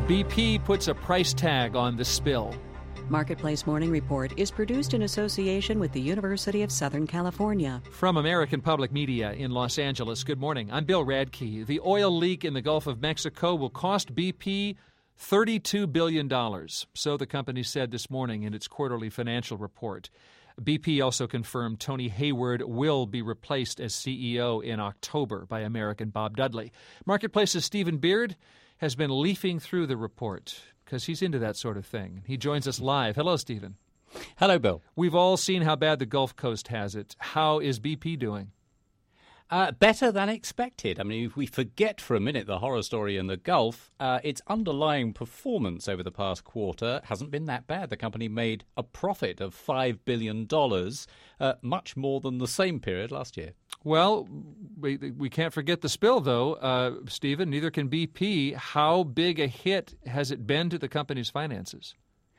BP puts a price tag on the spill. Marketplace Morning Report is produced in association with the University of Southern California. From American Public Media in Los Angeles, good morning. I'm Bill Radke. The oil leak in the Gulf of Mexico will cost BP $32 billion. So the company said this morning in its quarterly financial report. BP also confirmed Tony Hayward will be replaced as CEO in October by American Bob Dudley. Marketplace's Stephen Beard has been leafing through the report because he's into that sort of thing. He joins us live. Hello, Stephen. Hello, Bill. We've all seen how bad the Gulf Coast has it. How is BP doing? Better than expected. I mean, if we forget for a minute the horror story in the Gulf, its underlying performance over the past quarter hasn't been that bad. The company made a profit of $5 billion, much more than the same period last year. Well, we can't forget the spill, though, Stephen. Neither can BP. How big a hit has it been to the company's finances?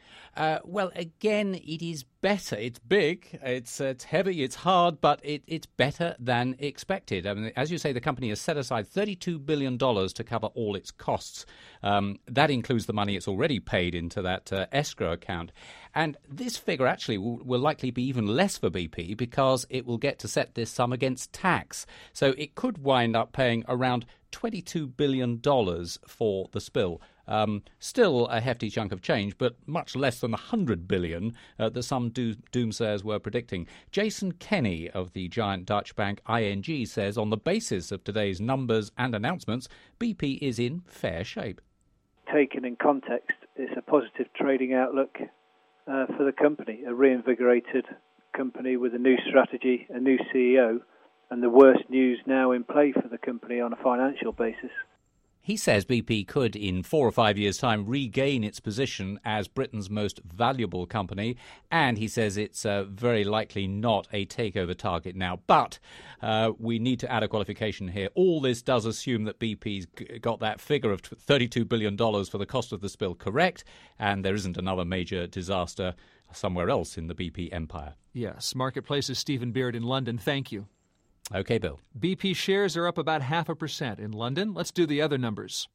Well, again, it is better. It's big, it's heavy, it's hard, but it's better than expected. I mean, as you say, the company has set aside $32 billion to cover all its costs. That includes the money it's already paid into that escrow account. And this figure actually will likely be even less for BP because it will get to set this sum against tax. So it could wind up paying around $22 billion for the spill. Still a hefty chunk of change, but much less than the $100 billion that some doomsayers were predicting. Jason Kenny of the giant Dutch bank ING says on the basis of today's numbers and announcements, BP is in fair shape. Taken in context, it's a positive trading outlook for the company, a reinvigorated company with a new strategy, a new CEO, and the worst news now in play for the company on a financial basis. He says BP could, in 4 or 5 years' time, regain its position as Britain's most valuable company, and he says it's very likely not a takeover target now. But we need to add a qualification here. All this does assume that BP's got that figure of $32 billion for the cost of the spill correct, and there isn't another major disaster somewhere else in the BP empire. Yes. Marketplace's Stephen Beard in London. Thank you. Okay, Bill. BP shares are up about 0.5% in London. Let's do the other numbers.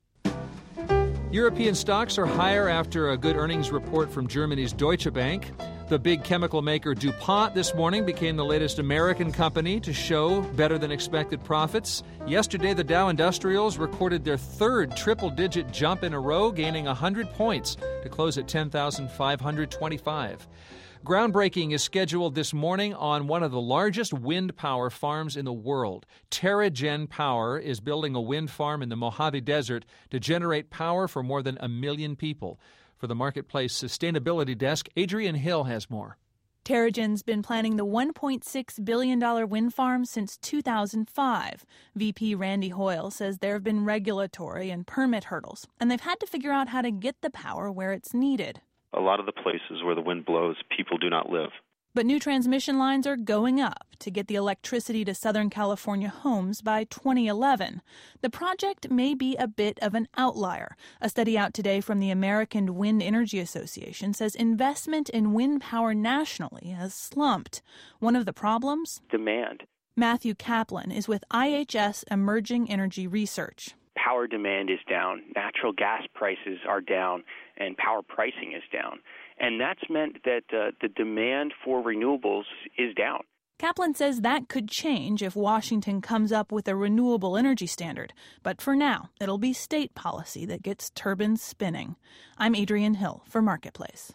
European stocks are higher after a good earnings report from Germany's Deutsche Bank. The big chemical maker DuPont this morning became the latest American company to show better than expected profits. Yesterday, the Dow Industrials recorded their third triple-digit jump in a row, gaining 100 points to close at 10,525. Groundbreaking is scheduled this morning on one of the largest wind power farms in the world. TerraGen Power is building a wind farm in the Mojave Desert to generate power for more than 1 million people. For the Marketplace Sustainability Desk, Adrian Hill has more. TerraGen's been planning the $1.6 billion wind farm since 2005. VP Randy Hoyle says there have been regulatory and permit hurdles, and they've had to figure out how to get the power where it's needed. A lot of the places where the wind blows, people do not live. But new transmission lines are going up to get the electricity to Southern California homes by 2011. The project may be a bit of an outlier. A study out today from the American Wind Energy Association says investment in wind power nationally has slumped. One of the problems? Demand. Matthew Kaplan is with IHS Emerging Energy Research. Power demand is down, natural gas prices are down, and power pricing is down. And that's meant that the demand for renewables is down. Kaplan says that could change if Washington comes up with a renewable energy standard. But for now, it'll be state policy that gets turbines spinning. I'm Adrian Hill for Marketplace.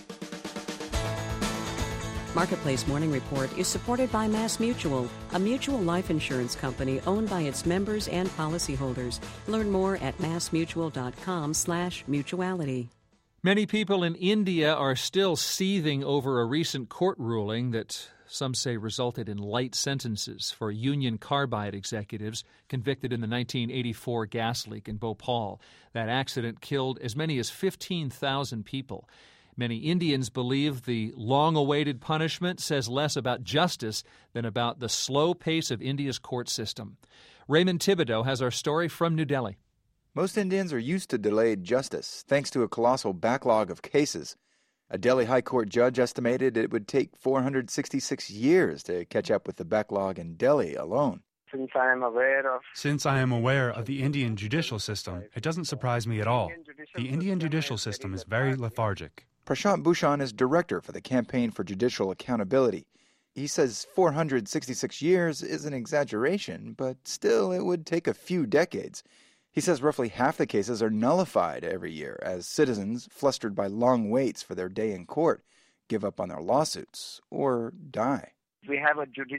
Marketplace Morning Report is supported by MassMutual, a mutual life insurance company owned by its members and policyholders. Learn more at massmutual.com/mutuality. Many people in India are still seething over a recent court ruling that some say resulted in light sentences for Union Carbide executives convicted in the 1984 gas leak in Bhopal. That accident killed as many as 15,000 people. Many Indians believe the long-awaited punishment says less about justice than about the slow pace of India's court system. Raymond Thibodeau has our story from New Delhi. Most Indians are used to delayed justice, thanks to a colossal backlog of cases. A Delhi High Court judge estimated it would take 466 years to catch up with the backlog in Delhi alone. Since I am aware of the Indian judicial system, it doesn't surprise me at all. The Indian judicial system is very lethargic. Prashant Bhushan is director for the Campaign for Judicial Accountability. He says 466 years is an exaggeration, but still it would take a few decades. He says roughly half the cases are nullified every year as citizens, flustered by long waits for their day in court, give up on their lawsuits or die. We have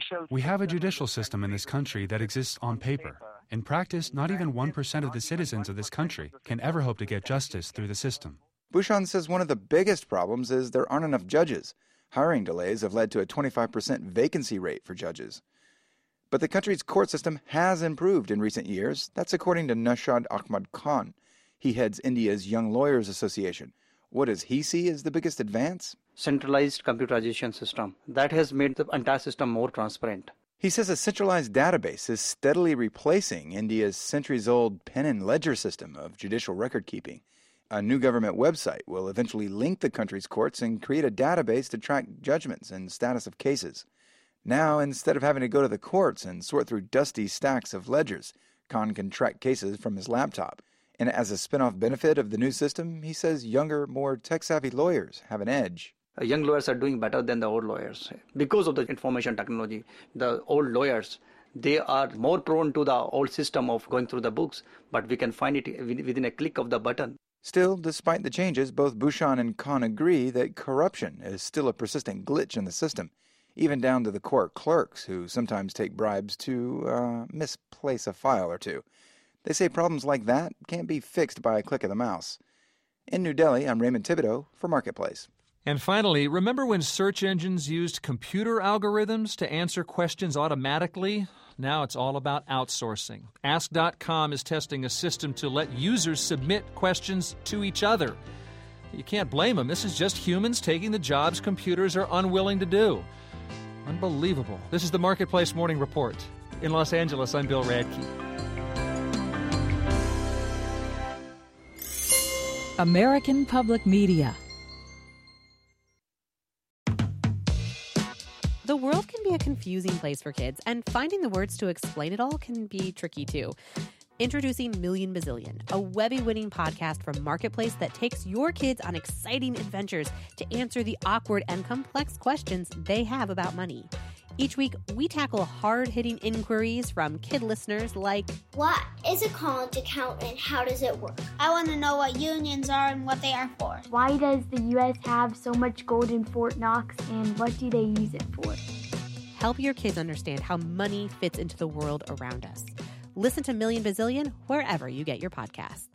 a judicial system in this country that exists on paper. In practice, not even 1% of the citizens of this country can ever hope to get justice through the system. Bhushan says one of the biggest problems is there aren't enough judges. Hiring delays have led to a 25% vacancy rate for judges. But the country's court system has improved in recent years. That's according to Nashad Ahmad Khan. He heads India's Young Lawyers Association. What does he see as the biggest advance? Centralized computerization system. That has made the entire system more transparent. He says a centralized database is steadily replacing India's centuries-old pen and ledger system of judicial record-keeping. A new government website will eventually link the country's courts and create a database to track judgments and status of cases. Now, instead of having to go to the courts and sort through dusty stacks of ledgers, Khan can track cases from his laptop. And as a spin-off benefit of the new system, he says younger, more tech-savvy lawyers have an edge. Young lawyers are doing better than the old lawyers. Because of the information technology, the old lawyers, they are more prone to the old system of going through the books, but we can find it within a click of the button. Still, despite the changes, both Bhushan and Khan agree that corruption is still a persistent glitch in the system, even down to the court clerks who sometimes take bribes to misplace a file or two. They say problems like that can't be fixed by a click of the mouse. In New Delhi, I'm Raymond Thibodeau for Marketplace. And finally, remember when search engines used computer algorithms to answer questions automatically? Now it's all about outsourcing. Ask.com is testing a system to let users submit questions to each other. You can't blame them. This is just humans taking the jobs computers are unwilling to do. Unbelievable. This is the Marketplace Morning Report. In Los Angeles, I'm Bill Radke. American Public Media. The world can be a confusing place for kids, and finding the words to explain it all can be tricky too. Introducing Million Bazillion, a Webby-winning podcast from Marketplace that takes your kids on exciting adventures to answer the awkward and complex questions they have about money. Each week, we tackle hard-hitting inquiries from kid listeners like, what is a college account and how does it work? I want to know what unions are and what they are for. Why does the U.S. have so much gold in Fort Knox and what do they use it for? Help your kids understand how money fits into the world around us. Listen to Million Bazillion wherever you get your podcasts.